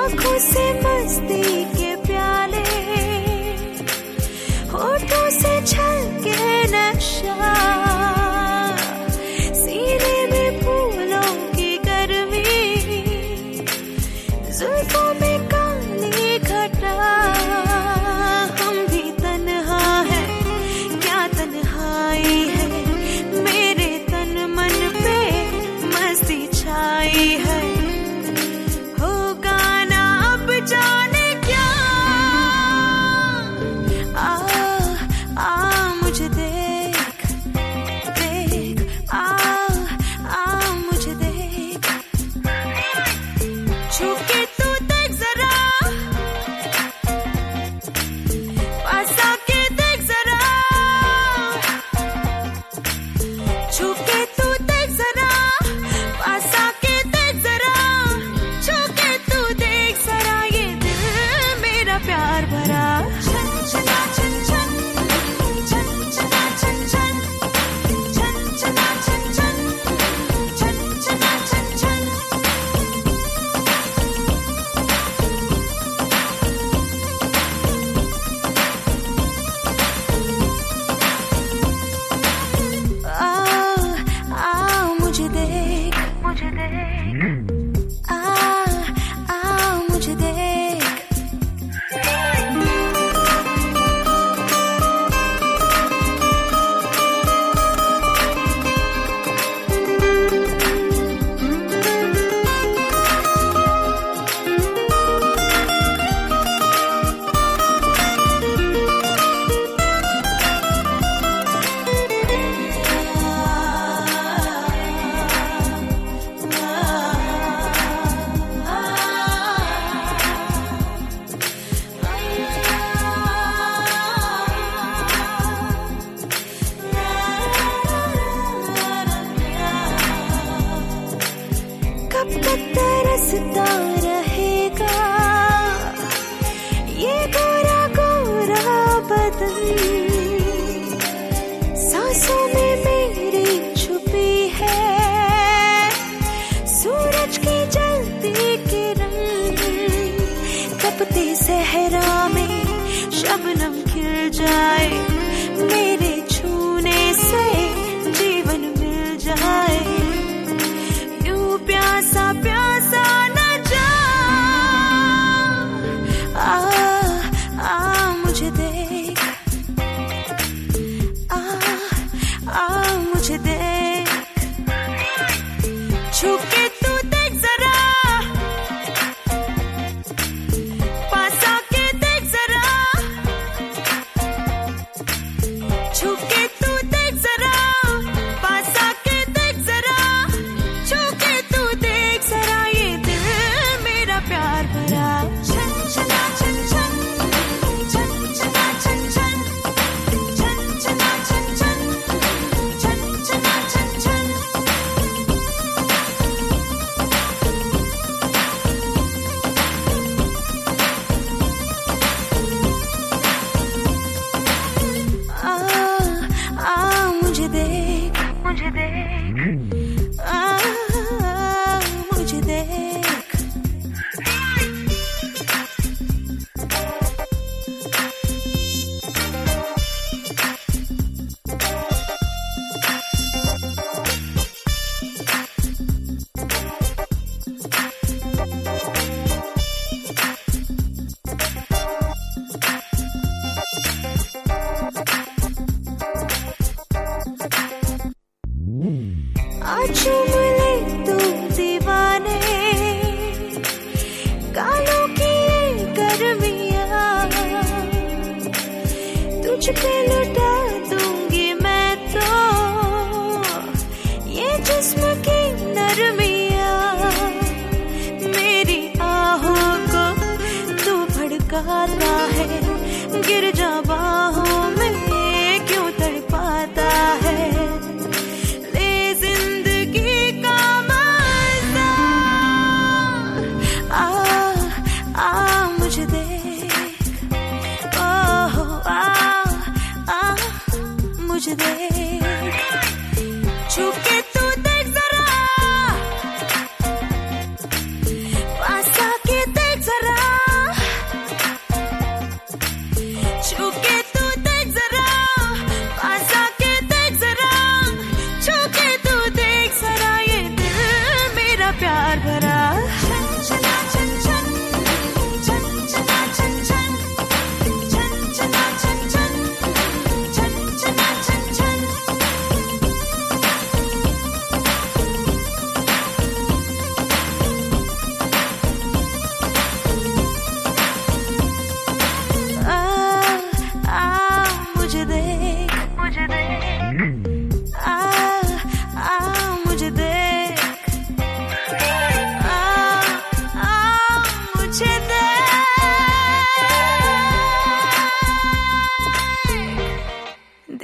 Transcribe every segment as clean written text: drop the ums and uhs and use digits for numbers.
आँखों से मस्ती के प्याले, होठों से छलके नशा, सीने में फूलों की गर्मी, जुल्फों में काली घटा। हम भी तन्हा है, क्या तन्हाई है, मेरे तन मन पे मस्ती छाई है। होगा ना अब जाने क्या, मुझे देख देख, मुझे देख, छू के तू देख जरा, पास आके देख जरा, छू के तू देख जरा, पास आके देख जरा, छू के तू देख जरा, ये दिल मेरा प्यार भरा। छन छना छन छन, छन छना छन छन, छन छना छन छन, छन छना छन छन। मुझे देख, मुझे देख, मुझे देख। कब तक तरसता रहेगा ये गोरा गोरा बदन, सांसों में मेरी छुपी है सूरज की जलती किरण, तपती सहरा में शबनम खिल जाए, मेरे छूने से जीवन मिल जाए, प्यासा प्यासा न जा। मुझे देख, मुझे देख, छू के तू देख जरा, पास आके देख जरा, छू के तू देख जरा, पास आके देख जरा, छू के तू देख जरा, ये दिल मेरा प्यार भरा। छन छना छन छन, छन छना छन छन, छन छना छन छन, छन छना छन छन। मुझे देख, मुझे देख, मुझे देख। चूम ले तू दीवाने, गालों की ये गर्मियाँ, तुझ पे लुटा दूंगी मैं तो ये जिस्म की नरमियाँ, मेरी आहों को तू भड़काता है, गिर जा बाहों में क्यों तड़पाता है, मुझे देख, मुझे देख, छू के तू देख जरा, पास आके देख जरा।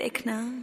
देखना।